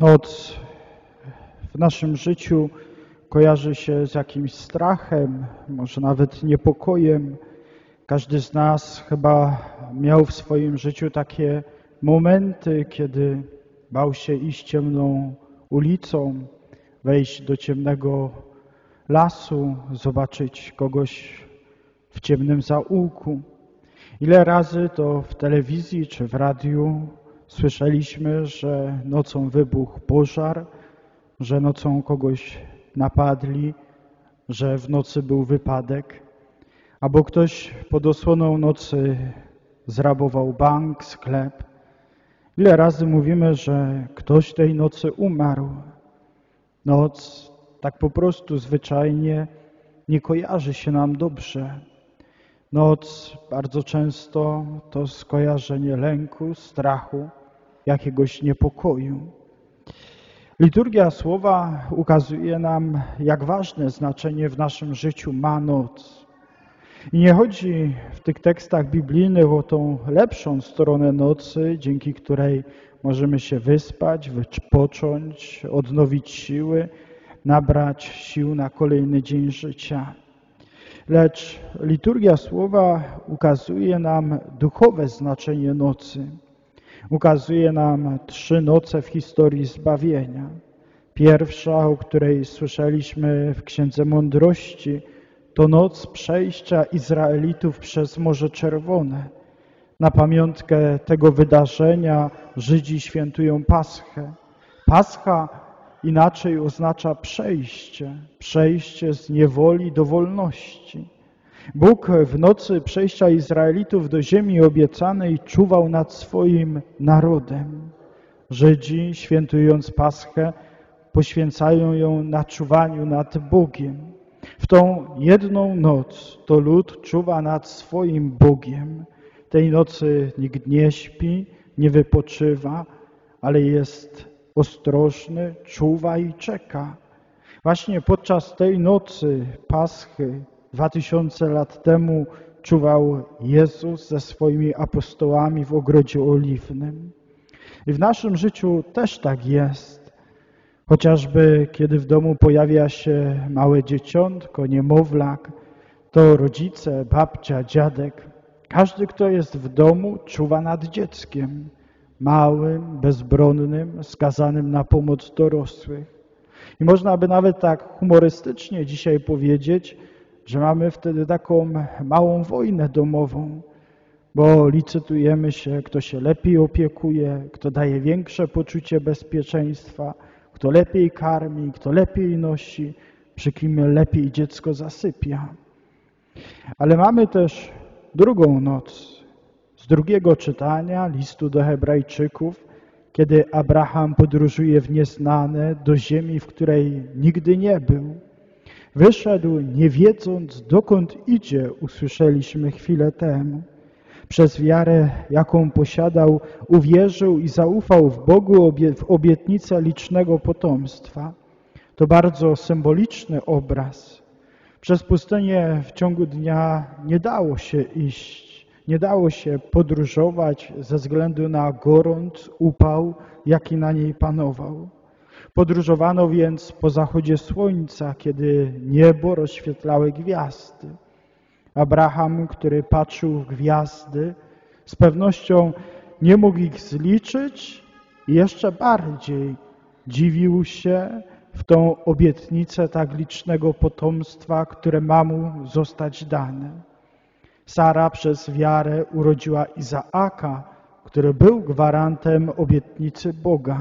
Noc w naszym życiu kojarzy się z jakimś strachem, może nawet niepokojem. Każdy z nas chyba miał w swoim życiu takie momenty, kiedy bał się iść ciemną ulicą, wejść do ciemnego lasu, zobaczyć kogoś w ciemnym zaułku. Ile razy to w telewizji czy w radiu słyszeliśmy, że nocą wybuchł pożar, że nocą kogoś napadli, że w nocy był wypadek, albo ktoś pod osłoną nocy zrabował bank, sklep. Ile razy mówimy, że ktoś tej nocy umarł. Noc tak po prostu zwyczajnie nie kojarzy się nam dobrze. Noc bardzo często to skojarzenie lęku, strachu, jakiegoś niepokoju. Liturgia Słowa ukazuje nam, jak ważne znaczenie w naszym życiu ma noc. I nie chodzi w tych tekstach biblijnych o tą lepszą stronę nocy, dzięki której możemy się wyspać, wypocząć, odnowić siły, nabrać sił na kolejny dzień życia. Lecz liturgia Słowa ukazuje nam duchowe znaczenie nocy. Ukazuje nam 3 noce w historii zbawienia. Pierwsza, o której słyszeliśmy w Księdze Mądrości, to noc przejścia Izraelitów przez Morze Czerwone. Na pamiątkę tego wydarzenia Żydzi świętują Paschę. Pascha inaczej oznacza przejście z niewoli do wolności. Bóg w nocy przejścia Izraelitów do ziemi obiecanej czuwał nad swoim narodem. Żydzi, świętując Paschę, poświęcają ją na czuwaniu nad Bogiem. W tą jedną noc to lud czuwa nad swoim Bogiem. Tej nocy nikt nie śpi, nie wypoczywa, ale jest ostrożny, czuwa i czeka. Właśnie podczas tej nocy Paschy 2000 lat temu czuwał Jezus ze swoimi apostołami w Ogrodzie Oliwnym. I w naszym życiu też tak jest. Chociażby kiedy w domu pojawia się małe dzieciątko, niemowlak, to rodzice, babcia, dziadek, każdy, kto jest w domu, czuwa nad dzieckiem, małym, bezbronnym, skazanym na pomoc dorosłych. I można by nawet tak humorystycznie dzisiaj powiedzieć, że mamy wtedy taką małą wojnę domową, bo licytujemy się, kto się lepiej opiekuje, kto daje większe poczucie bezpieczeństwa, kto lepiej karmi, kto lepiej nosi, przy kim lepiej dziecko zasypia. Ale mamy też drugą noc. Z drugiego czytania listu do Hebrajczyków, kiedy Abraham podróżuje w nieznane do ziemi, w której nigdy nie był. Wyszedł, nie wiedząc, dokąd idzie, usłyszeliśmy chwilę temu. Przez wiarę, jaką posiadał, uwierzył i zaufał w Bogu w obietnicę licznego potomstwa. To bardzo symboliczny obraz. Przez pustynię w ciągu dnia nie dało się iść, nie dało się podróżować ze względu na gorąc, upał, jaki na niej panował. Podróżowano więc po zachodzie słońca, kiedy niebo rozświetlały gwiazdy. Abraham, który patrzył w gwiazdy, z pewnością nie mógł ich zliczyć i jeszcze bardziej dziwił się w tą obietnicę tak licznego potomstwa, które ma mu zostać dane. Sara przez wiarę urodziła Izaaka, który był gwarantem obietnicy Boga.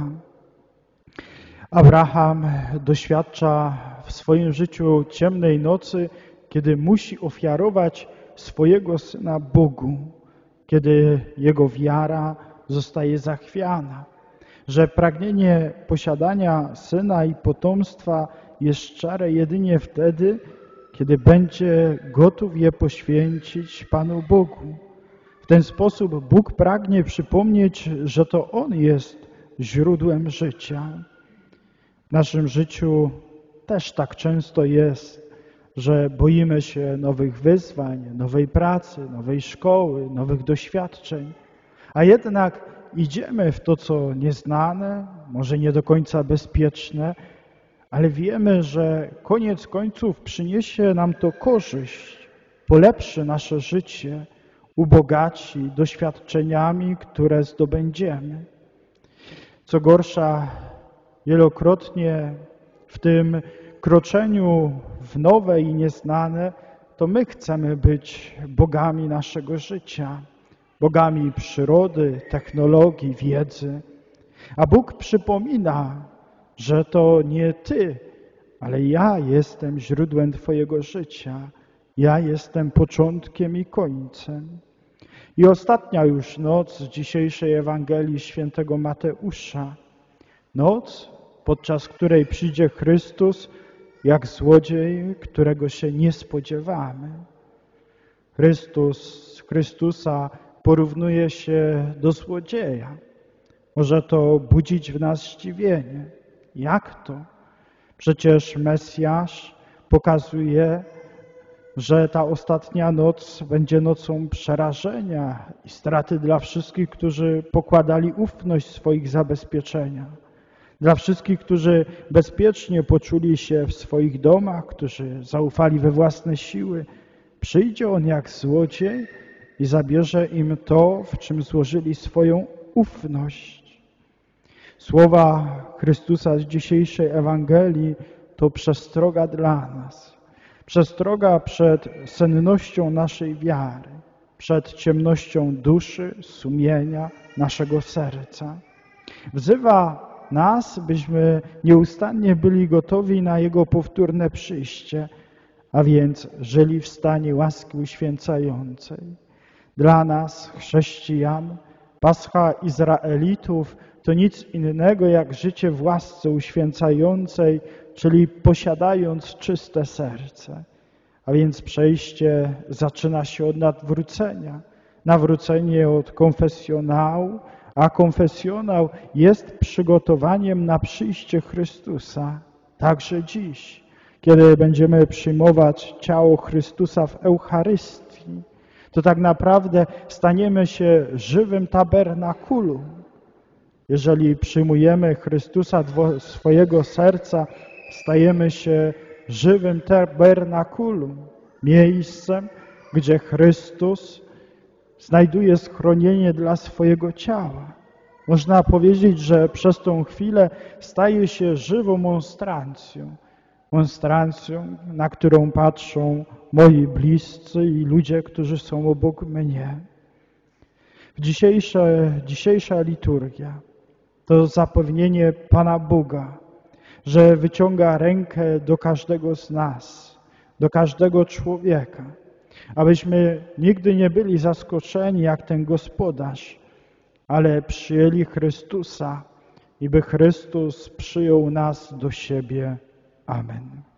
Abraham doświadcza w swoim życiu ciemnej nocy, kiedy musi ofiarować swojego syna Bogu, kiedy jego wiara zostaje zachwiana, że pragnienie posiadania syna i potomstwa jest szczere jedynie wtedy, kiedy będzie gotów je poświęcić Panu Bogu. W ten sposób Bóg pragnie przypomnieć, że to On jest źródłem życia. W naszym życiu też tak często jest, że boimy się nowych wyzwań, nowej pracy, nowej szkoły, nowych doświadczeń. A jednak idziemy w to, co nieznane, może nie do końca bezpieczne, ale wiemy, że koniec końców przyniesie nam to korzyść, polepszy nasze życie, ubogaci doświadczeniami, które zdobędziemy. Co gorsza, wielokrotnie w tym kroczeniu w nowe i nieznane, to my chcemy być bogami naszego życia, bogami przyrody, technologii, wiedzy. A Bóg przypomina, że to nie Ty, ale ja jestem źródłem Twojego życia. Ja jestem początkiem i końcem. I ostatnia już noc z dzisiejszej Ewangelii Świętego Mateusza. Noc, podczas której przyjdzie Chrystus jak złodziej, którego się nie spodziewamy. Chrystusa porównuje się do złodzieja. Może to budzić w nas zdziwienie. Jak to? Przecież Mesjasz pokazuje, że ta ostatnia noc będzie nocą przerażenia i straty dla wszystkich, którzy pokładali ufność w swoich zabezpieczeniach. Dla wszystkich, którzy bezpiecznie poczuli się w swoich domach, którzy zaufali we własne siły. Przyjdzie On jak złodziej i zabierze im to, w czym złożyli swoją ufność. Słowa Chrystusa z dzisiejszej Ewangelii to przestroga dla nas. Przestroga przed sennością naszej wiary, przed ciemnością duszy, sumienia, naszego serca. Wzywa nas, byśmy nieustannie byli gotowi na Jego powtórne przyjście, a więc żyli w stanie łaski uświęcającej. Dla nas, chrześcijan, Pascha Izraelitów to nic innego jak życie w łasce uświęcającej, czyli posiadając czyste serce. A więc przejście zaczyna się od nawrócenia. Nawrócenie od konfesjonału, a konfesjonał jest przygotowaniem na przyjście Chrystusa. Także dziś, kiedy będziemy przyjmować ciało Chrystusa w Eucharystii, to tak naprawdę staniemy się żywym tabernakulum. Jeżeli przyjmujemy Chrystusa do swojego serca, stajemy się żywym tabernakulum, miejscem, gdzie Chrystus znajduje schronienie dla swojego ciała. Można powiedzieć, że przez tą chwilę staje się żywą monstrancją, na którą patrzą moi bliscy i ludzie, którzy są obok mnie. Dzisiejsza liturgia to zapewnienie Pana Boga, że wyciąga rękę do każdego z nas, do każdego człowieka, abyśmy nigdy nie byli zaskoczeni jak ten gospodarz, ale przyjęli Chrystusa i by Chrystus przyjął nas do siebie. Amen.